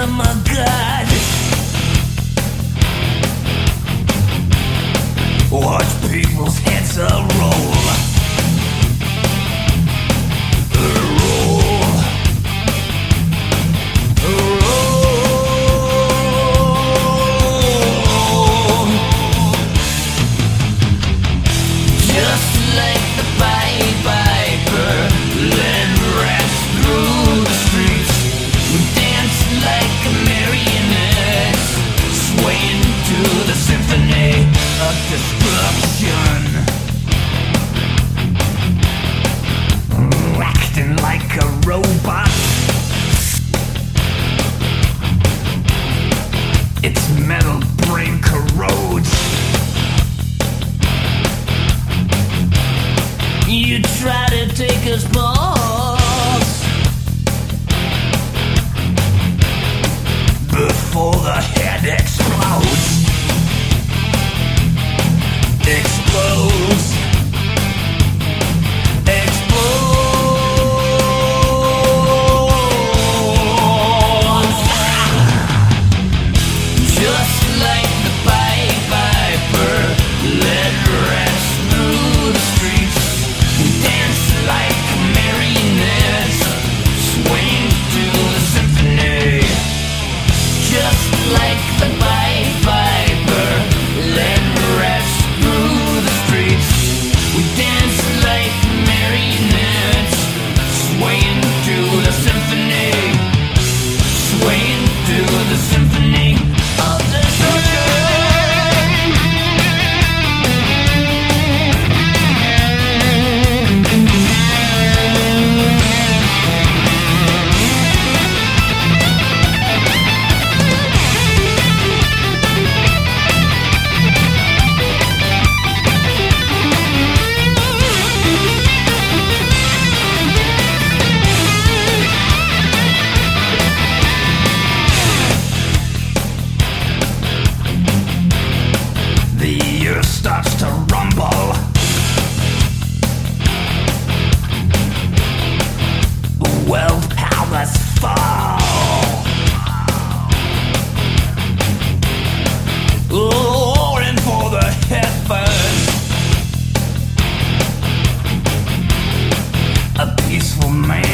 Oh my God. Watch people's heads roll. Destruction, acting like a robot. Its metal brain corrodes. You try to take us balls before the head explodes. Explodes. Explodes. Just like the Pied Piper, led rats through the streets, dance like marionettes, swing to the symphony. Just like the Pied Piper, led rats through the streets, we dance like marionettes, swaying to the symphony, swaying to the symphony of destruction. Starts to rumble. World powers fall. Roaring for the heavens. A peaceful man